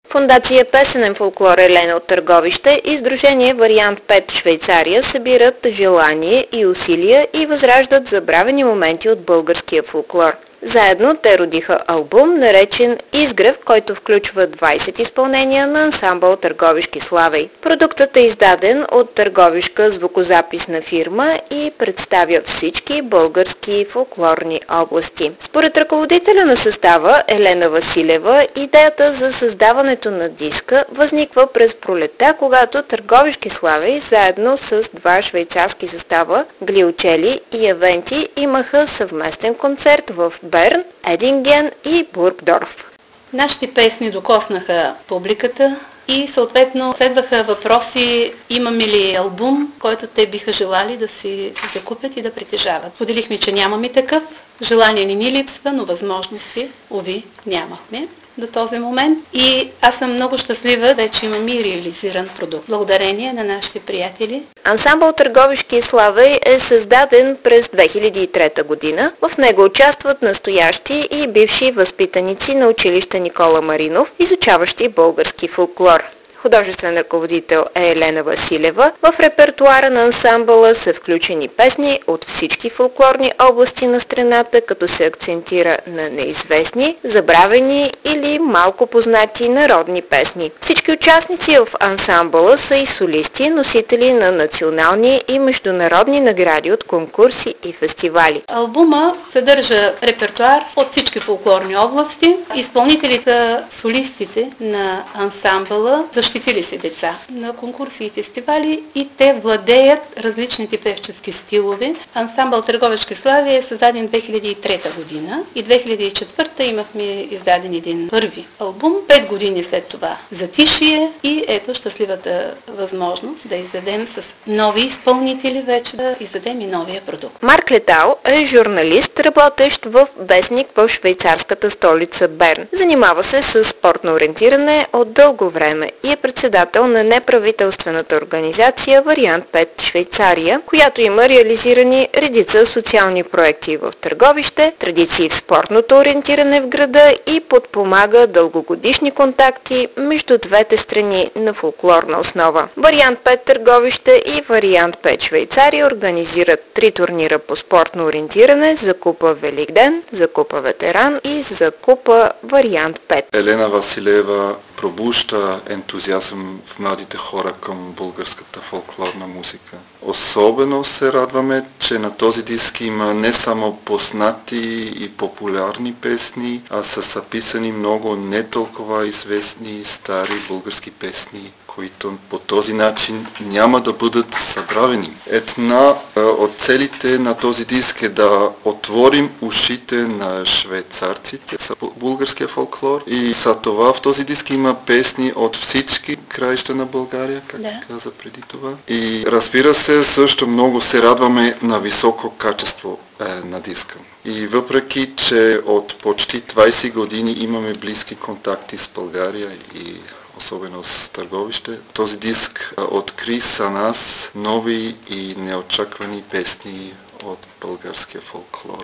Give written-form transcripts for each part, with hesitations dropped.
Фондация Песенен фолклор Елена от Търговище и Сдружение Вариант 5 Швейцария събират желание и усилия и възраждат забравени моменти от българския фолклор. Заедно те родиха албум, наречен Изгрев, който включва 20 изпълнения на ансамбъл Търговишки славей. Продуктът е издаден от търговишка звукозаписна фирма и представя всички български фолклорни области. Според ръководителя на състава Елена Василева, идеята за създаването на диска възниква през пролетта, когато Търговишки славей заедно с два швейцарски състава Глиучели и Авенти имаха съвместен концерт в Берн, Единген и Бургдорф. Нашите песни докоснаха публиката и съответно следваха въпроси: имаме ли албум, който те биха желали да си закупят и да притежават. Поделихме, че нямаме такъв, желание не ни липсва, но възможности, уви, нямахме до този момент. И аз съм много щастлива, вече имаме и реализиран продукт. Благодарение на нашите приятели. Ансамбъл Търговишки славей е създаден през 2003 година. В него участват настоящи и бивши възпитаници на училище Никола Маринов, изучаващи български фолклор. Художествен ръководител е Елена Василева. В репертуара на ансамбъла са включени песни от всички фолклорни области на страната, като се акцентира на неизвестни, забравени или малко познати народни песни. Всички участници в ансамбъла са и солисти, носители на национални и международни награди от конкурси и фестивали. Албума съдържа репертуар от всички фолклорни области. Изпълнителите, солистите на ансамбъла защитили се деца на конкурси и фестивали и те владеят различните певчески стилове. Ансамбъл Търговишки слави е създаден 2003 година и 2004 имахме издаден един първи албум. 5 години след това затишие и ето щастливата възможност да издадем с нови изпълнители вече да издадем и новия продукт. Марк Летал е журналист, работещ в вестник в швейцарската столица Берн. Занимава се с спортно ориентиране от дълго време и е председател на неправителствената организация Вариант 5 Швейцария, която има реализирани редица социални проекти в Търговище, традиции в спортното ориентиране в града и подпомага дългогодишни контакти между двете страни на фолклорна основа. Вариант 5 Търговище и Вариант 5 Швейцария организират 3 турнира по спортно ориентиране за Купа Великден, за Купа Ветеран и за Купа Вариант 5. Елена Василева пробужда ентузиазъм в младите хора към българската фолклорна музика. Особено се радваме, че на този диск има не само познати и популярни песни, а са записани много не толкова известни стари български песни, които по този начин няма да бъдат забравени. Една от целите на този диск е да отворим ушите на швейцарците за българския фолклор и за това в този диск има песни от всички краища на България, както каза преди това. И разбира се, също много се радваме на високо качество на диска. И въпреки, че от почти 20 години имаме близки контакти с България и особено с Търговище, този диск откри за нас нови и неочаквани песни от българския фолклор.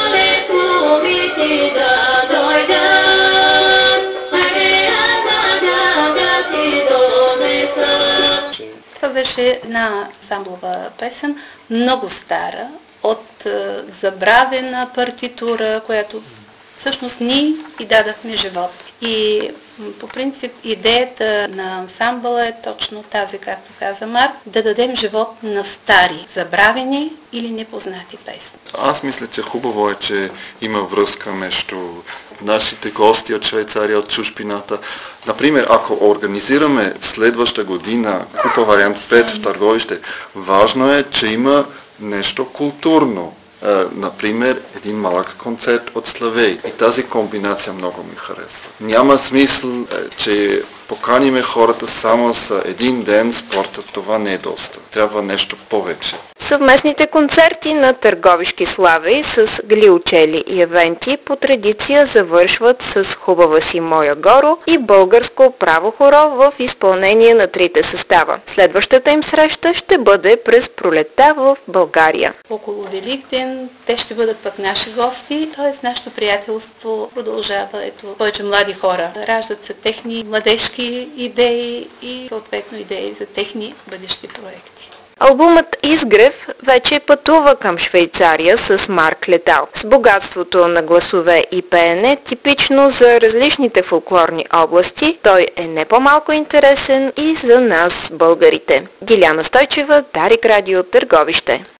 Това беше една ансамблова песен, много стара, от забравена партитура, която всъщност ние и дадахме живот. И по принцип идеята на ансамбъла е точно тази, както каза Марк, да дадем живот на стари, забравени или непознати песни. Аз мисля, че хубаво е, че има връзка между нашите гости от Швейцария, от чужбината. Например, ако организираме следваща година Купа Вариант 5 в Търговище, важно е, че има нещо културно. Например, един малък концерт от славей. И тази комбинация много ми харесва. Няма смисъл, че поканиме хората само за един ден спорта, това не е доста. Трябва нещо повече. Съвместните концерти на Търговишки слави с Глиучели и Евенти по традиция завършват с Хубава си моя горо и българско право хоро в изпълнение на трите състава. Следващата им среща ще бъде през пролетта в България. Около Великден те ще бъдат пък наши гости, т.е. нашето приятелство продължава. Ето, повече млади хора раждат се техни младежки идеи и съответно идеи за техни бъдещи проекти. Албумът Изгрев вече пътува към Швейцария с Марк Летал. С богатството на гласове и пеене, типично за различните фолклорни области, той е не по-малко интересен и за нас, българите. Диляна Стойчева, Дарик Радио, Търговище.